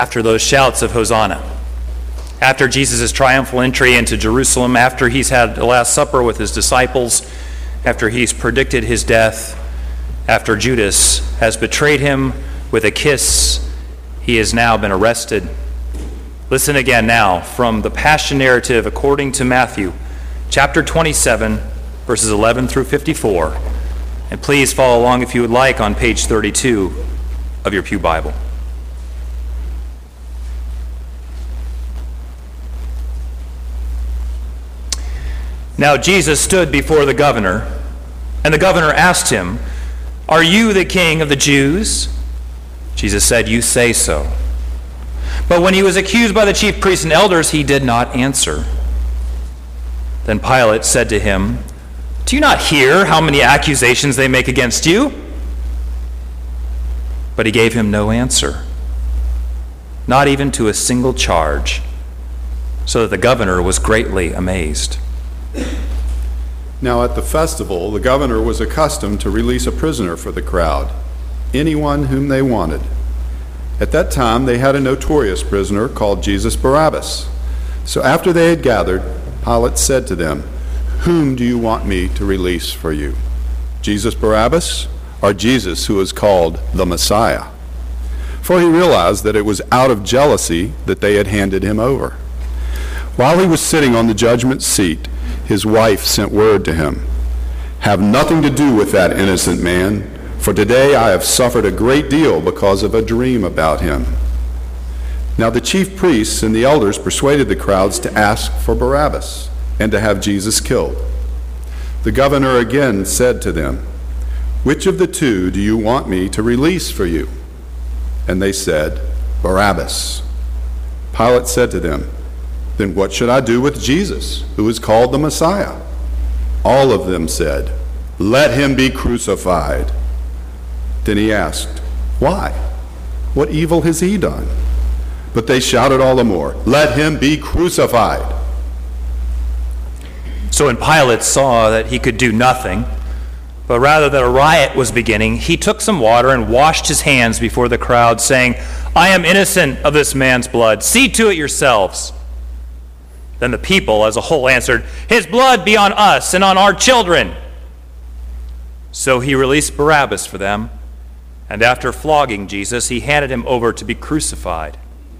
After those shouts of Hosanna, after Jesus' triumphal entry into Jerusalem, after he's had the Last Supper with his disciples, after he's predicted his death, after Judas has betrayed him with a kiss, he has now been arrested. Listen again now from the Passion narrative according to Matthew, chapter 27, verses 11 through 54. And please follow along if you would like on page 32 of your Pew Bible. Now Jesus stood before the governor, and the governor asked him, "Are you the king of the Jews?" Jesus said, "You say so." But when he was accused by the chief priests and elders, he did not answer. Then Pilate said to him, "Do you not hear how many accusations they make against you?" But he gave him no answer, not even to a single charge, so that the governor was greatly amazed. Now at the festival, the governor was accustomed to release a prisoner for the crowd, anyone whom they wanted. At that time, they had a notorious prisoner called Jesus Barabbas. So after they had gathered, Pilate said to them, "Whom do you want me to release for you? Jesus Barabbas, or Jesus who is called the Messiah?" For he realized that it was out of jealousy that they had handed him over. While he was sitting on the judgment seat, his wife sent word to him, "Have nothing to do with that innocent man, for today I have suffered a great deal because of a dream about him." Now the chief priests and the elders persuaded the crowds to ask for Barabbas and to have Jesus killed. The governor again said to them, "Which of the two do you want me to release for you?" And they said, "Barabbas." Pilate said to them, "Then what should I do with Jesus, who is called the Messiah?" All of them said, "Let him be crucified." Then he asked, "Why? What evil has he done?" But they shouted all the more, "Let him be crucified." So when Pilate saw that he could do nothing, but rather that a riot was beginning, he took some water and washed his hands before the crowd, saying, "I am innocent of this man's blood. See to it yourselves." Then the people as a whole answered, "His blood be on us and on our children." So he released Barabbas for them, and after flogging Jesus, he handed him over to be crucified.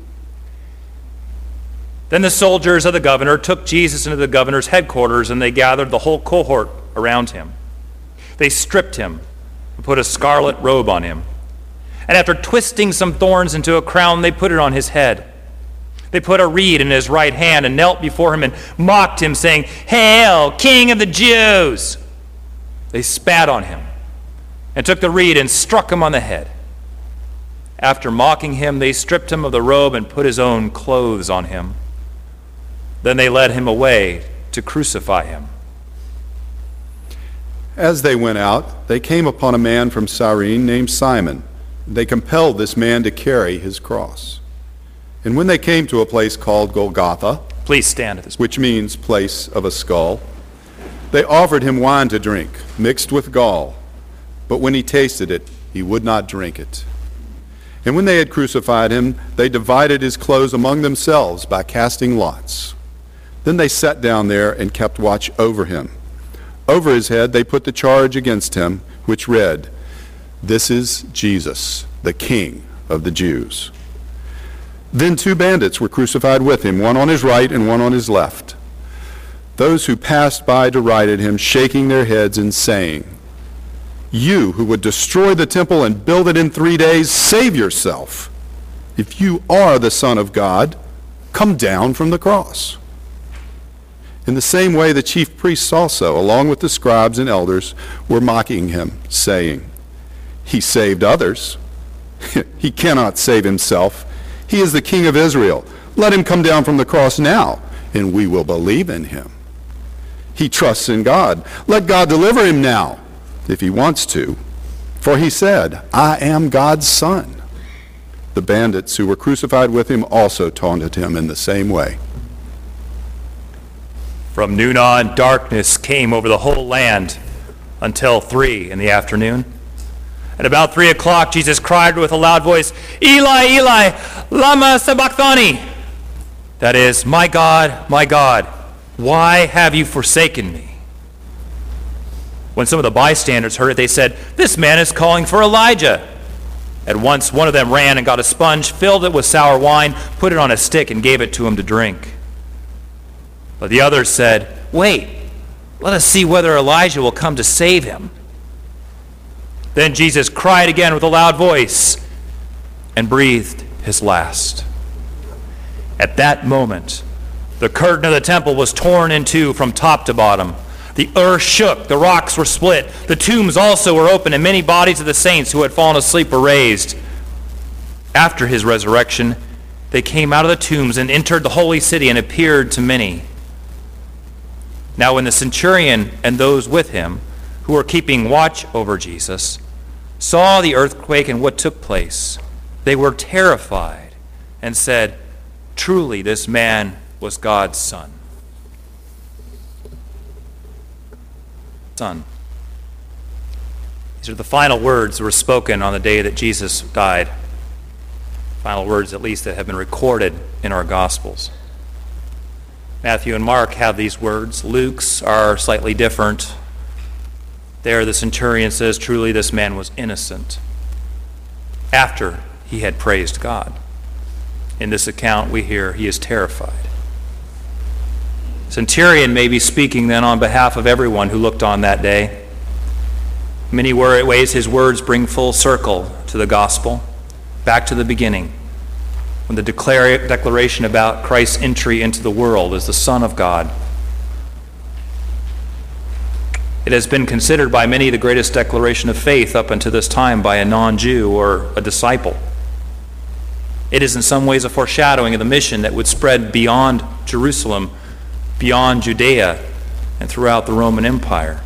Then the soldiers of the governor took Jesus into the governor's headquarters, and they gathered the whole cohort around him. They stripped him and put a scarlet robe on him. And after twisting some thorns into a crown, they put it on his head. They put a reed in his right hand and knelt before him and mocked him, saying, "Hail, King of the Jews!" They spat on him and took the reed and struck him on the head. After mocking him, they stripped him of the robe and put his own clothes on him. Then they led him away to crucify him. As they went out, they came upon a man from Cyrene named Simon. They compelled this man to carry his cross. And when they came to a place called Golgotha, Please stand at this point. which means place of a skull, they offered him wine to drink, mixed with gall. But when he tasted it, he would not drink it. And when they had crucified him, they divided his clothes among themselves by casting lots. Then they sat down there and kept watch over him. Over his head they put the charge against him, which read, "This is Jesus, the King of the Jews." Then two bandits were crucified with him, one on his right and one on his left. Those who passed by derided him, shaking their heads and saying, "You who would destroy the temple and build it in 3 days, save yourself. If you are the Son of God, come down from the cross." In the same way, the chief priests also, along with the scribes and elders, were mocking him, saying, "He saved others. He cannot save himself. He is the King of Israel. Let him come down from the cross now, and we will believe in him. He trusts in God. Let God deliver him now, if he wants to. For he said, 'I am God's son.'" The bandits who were crucified with him also taunted him in the same way. From noon on, darkness came over the whole land until 3 in the afternoon. At about 3 o'clock, Jesus cried with a loud voice, "Eli, Eli, lama sabachthani?" That is, my God, why have you forsaken me?" When some of the bystanders heard it, they said, "This man is calling for Elijah." At once one of them ran and got a sponge, filled it with sour wine, put it on a stick, and gave it to him to drink. But the others said, "Wait, let us see whether Elijah will come to save him." Then Jesus cried again with a loud voice and breathed his last. At that moment, the curtain of the temple was torn in two from top to bottom. The earth shook, the rocks were split, the tombs also were opened, and many bodies of the saints who had fallen asleep were raised. After his resurrection, they came out of the tombs and entered the holy city and appeared to many. Now when the centurion and those with him, who were keeping watch over Jesus, saw the earthquake and what took place, they were terrified and said, "Truly this man was God's Son." These are the final words that were spoken on the day that Jesus died. Final words, at least, that have been recorded in our Gospels. Matthew and Mark have these words. Luke's are slightly different. There the centurion says, "Truly this man was innocent," after he had praised God. In this account we hear he is terrified. Centurion may be speaking then on behalf of everyone who looked on that day. In many ways his words bring full circle to the gospel, back to the beginning, when the declaration about Christ's entry into the world as the Son of God. It has been considered by many the greatest declaration of faith up until this time by a non-Jew or a disciple. It is in some ways a foreshadowing of the mission that would spread beyond Jerusalem, beyond Judea, and throughout the Roman Empire.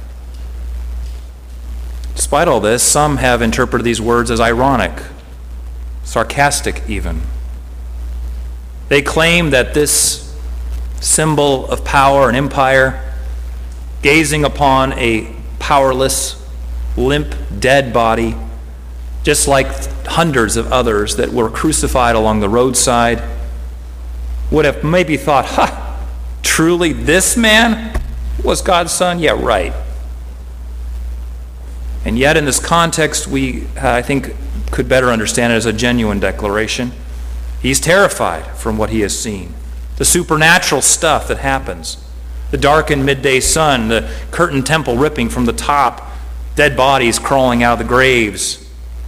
Despite all this, some have interpreted these words as ironic, sarcastic even. They claim that this symbol of power and empire, gazing upon a powerless, limp, dead body, just like hundreds of others that were crucified along the roadside, would have maybe thought, truly this man was God's Son? Yeah, right. And yet in this context, we, I think, could better understand it as a genuine declaration. He's terrified from what he has seen. The supernatural stuff that happens. The darkened midday sun, the curtained temple ripping from the top, dead bodies crawling out of the graves.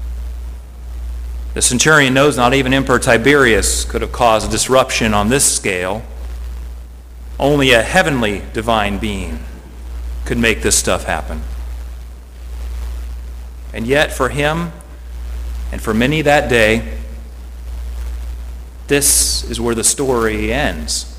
The centurion knows not even Emperor Tiberius could have caused a disruption on this scale. Only a heavenly divine being could make this stuff happen. And yet for him, and for many that day, this is where the story ends.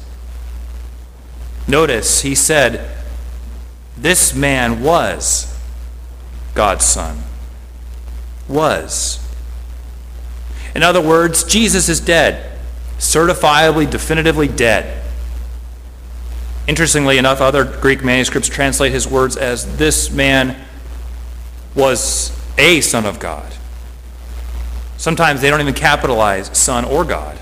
Notice he said, this man was God's Son. Was. In other words, Jesus is dead. Certifiably, definitively dead. Interestingly enough, other Greek manuscripts translate his words as this man was a Son of God. Sometimes they don't even capitalize Son or God.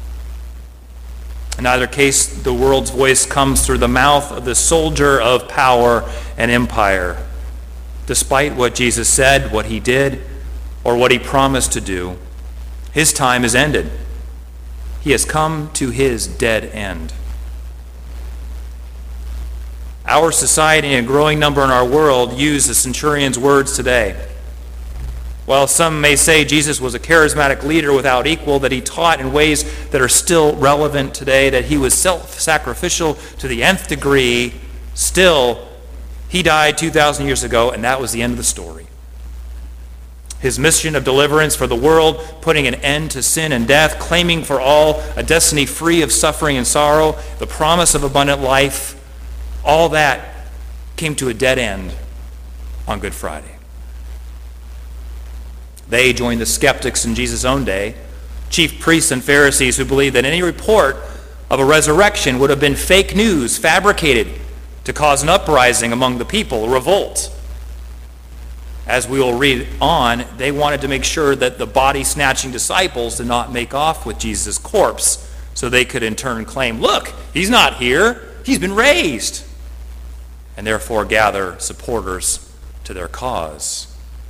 In either case, the world's voice comes through the mouth of the soldier of power and empire. Despite what Jesus said, what he did, or what he promised to do, his time is ended. He has come to his dead end. Our society and a growing number in our world use the centurion's words today. While some may say Jesus was a charismatic leader without equal, that he taught in ways that are still relevant today, that he was self-sacrificial to the nth degree, still, he died 2,000 years ago, and that was the end of the story. His mission of deliverance for the world, putting an end to sin and death, claiming for all a destiny free of suffering and sorrow, the promise of abundant life, all that came to a dead end on Good Friday. They joined the skeptics in Jesus' own day, chief priests and Pharisees, who believed that any report of a resurrection would have been fake news, fabricated to cause an uprising among the people, a revolt. As we will read on, they wanted to make sure that the body-snatching disciples did not make off with Jesus' corpse, so they could in turn claim, look, he's not here, he's been raised, and therefore gather supporters to their cause.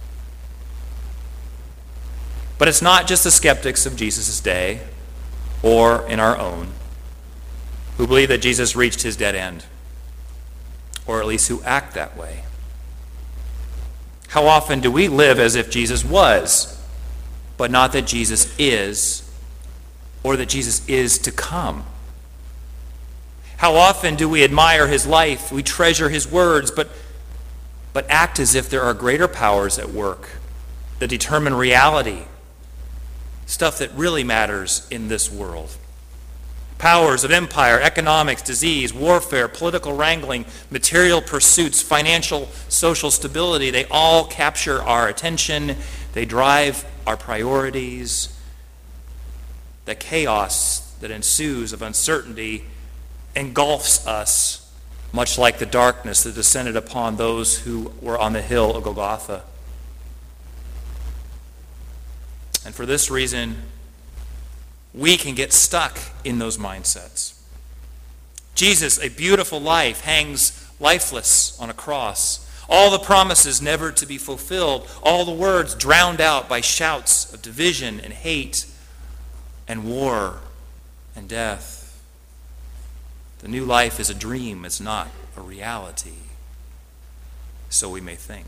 But it's not just the skeptics of Jesus' day, or in our own, who believe that Jesus reached his dead end, or at least who act that way. How often do we live as if Jesus was, but not that Jesus is, or that Jesus is to come? How often do we admire his life, we treasure his words, but act as if there are greater powers at work that determine reality, stuff that really matters in this world? Powers of empire, economics, disease, warfare, political wrangling, material pursuits, financial, social stability, they all capture our attention. They drive our priorities. The chaos that ensues of uncertainty engulfs us, much like the darkness that descended upon those who were on the hill of Golgotha. And for this reason, we can get stuck in those mindsets. Jesus, a beautiful life, hangs lifeless on a cross. All the promises never to be fulfilled, all the words drowned out by shouts of division and hate and war and death. The new life is a dream, it's not a reality. So we may think.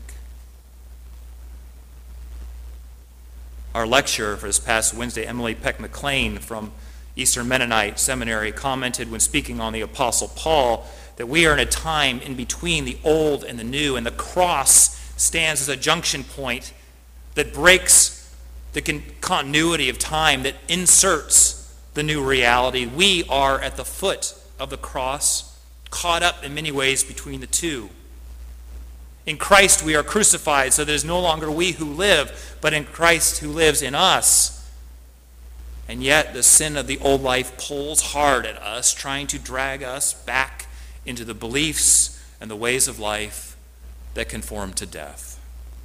Our lecturer for this past Wednesday, Emily Peck McLean from Eastern Mennonite Seminary, commented when speaking on the Apostle Paul that we are in a time in between the old and the new, and the cross stands as a junction point that breaks the continuity of time, that inserts the new reality. We are at the foot of the cross, caught up in many ways between the two. In Christ we are crucified, so that it is no longer we who live, but in Christ who lives in us. And yet the sin of the old life pulls hard at us, trying to drag us back into the beliefs and the ways of life that conform to death.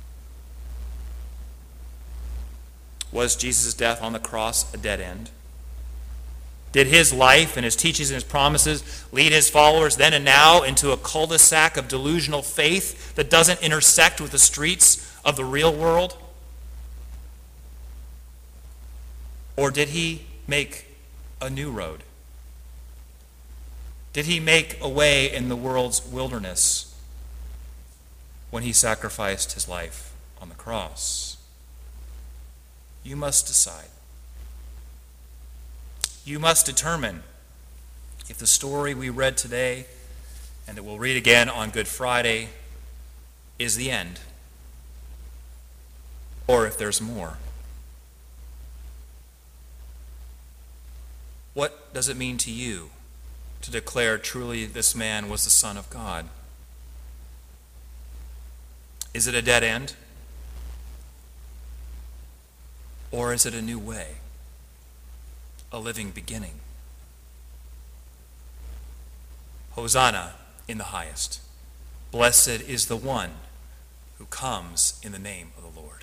Was Jesus' death on the cross a dead end? Did his life and his teachings and his promises lead his followers then and now into a cul-de-sac of delusional faith that doesn't intersect with the streets of the real world? Or did he make a new road? Did he make a way in the world's wilderness when he sacrificed his life on the cross? You must decide. You must determine if the story we read today and that we'll read again on Good Friday is the end, or if there's more. What does it mean to you to declare truly this man was the Son of God? Is it a dead end? Or is it a new way? A living beginning? Hosanna in the highest. Blessed is the one who comes in the name of the Lord.